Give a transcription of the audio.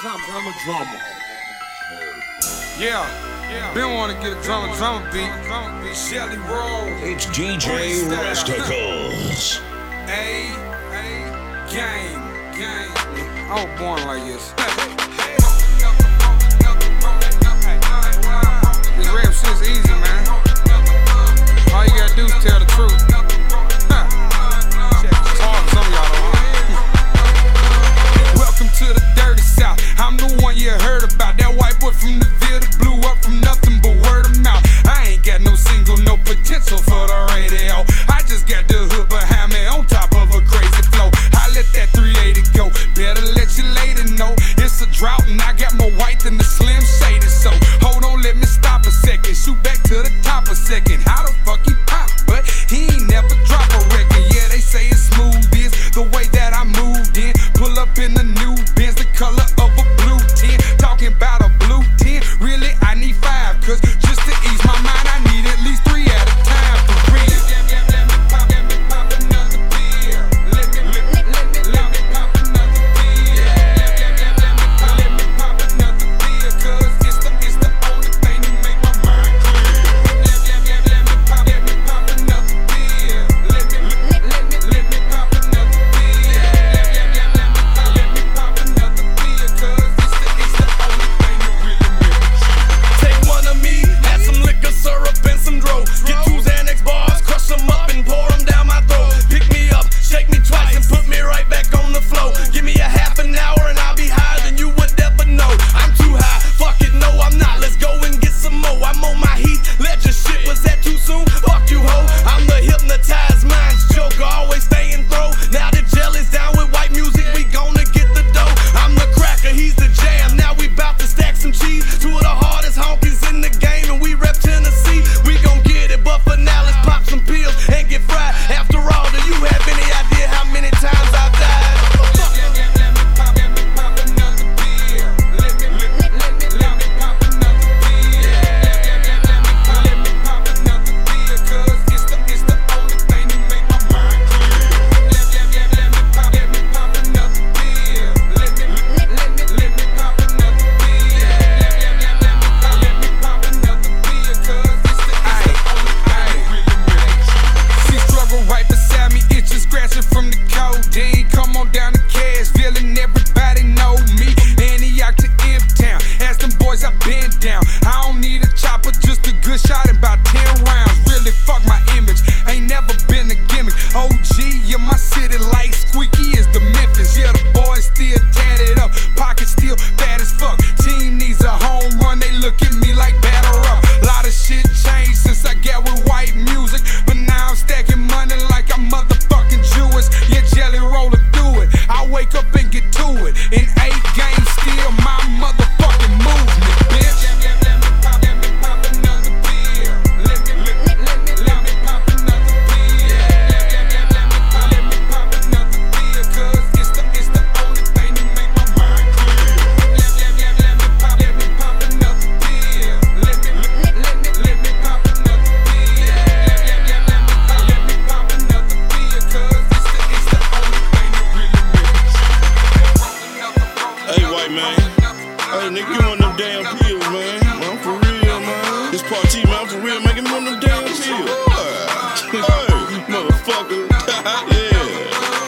Drummer. Yeah. Been wanna get a drummer beat. Shelly Roll. It's DJ Rusticles. Game. I was born like this. This rap shit's easy, man. All you gotta do is tell the truth. It's hard for some of y'all though, huh? Welcome to the dirty South. I'm the one you heard about. That white boy from the Ville that blew up from nothing but word of mouth. I ain't got no single, no potential for the radio. I just got the hood behind me on top of a crazy flow. I let that 380 go. Better let your lady know it's a drought and I got more white than the Slim Shady. So hold on, let me stop a second. Shoot back to the top a second. How the fuck he pop? But he ain't never drop a record. Yeah, they say it's smooth. Is the way that I moved in. Pull up in the new Benz, the color of a blue 10. Talking about a blue 10. Really, I need 5. Cause just to ease my mind, I need at least 3 at a time. For real. Let me pop another beer. Let me pop another beer. Let me pop another beer. Cause it's the only thing to make my mind clear. Let me pop another beer. Let me pop another beer. Let me pop another beer. Cause it's the only thing that really make me chill. Take one of me, add some liquor, syrup, and some dro. Get 2 Xanax bars, crush them up and pour them down my throat. Pick me up, shake me twice, and put me right back on the floor. Give me a half an hour and I'll be higher than you would ever know. I'm too high, fuck it, no I'm not. Let's go and get some more. I'm on my Heath Ledger shit, was that too soon? Fuck you ho, I'm the hypnotized minds joker, always staying throw. Now the gel is down with white music, we gonna get the dough. I'm the cracker, he's the jam, now we bout to stack some cheese. 2 of the hardest honkies in the game and we rep Tennessee. We gon' get it, but for now let's pop some pills and get fried. After all, do you have any idea how many times I've died? Let me pop another beer. Let me pop another beer. Let me pop another beer. Cause it's the only thing to make my mind clear. Let me pop another beer. Let me pop another beer. Let me pop another beer. Cause it's the only thing that really makes me. She struggle right beside me, itching, scratching from the codeine. Come on down to Cashville and everybody know me. Antioch to M-Town, ask them boys I've been down. I don't need a chopper, just a good shot and about 10 rounds. Really fuck my image, ain't never been a gimmick. OG in my city like squeaky is the Memphis. Yeah, the boys still tatted up, pockets still fat as fuck. Team needs a home run, they look at me like batter up. Lot of shit changed since I got with white music, but now I'm stacking money like I'm motherfucking Jewish. Yeah, Jelly Roller do it, I wake up and get to it. In 8 games still my motherfucking movement, bitch. Let me pop another beer. Let me pop another beer. Let me pop another beer. Cause it's the only thing to make my mind clear. Let me pop another beer. Let me pop another beer. Let me pop another beer. Cause it's the only thing that really makes me chill. Hey, white man. Hey, nigga, give me one of them damn pills, man. I'm for real, man. This party, man, I'm for real, man. Give me one of them damn pills. Hey, motherfucker. Yeah.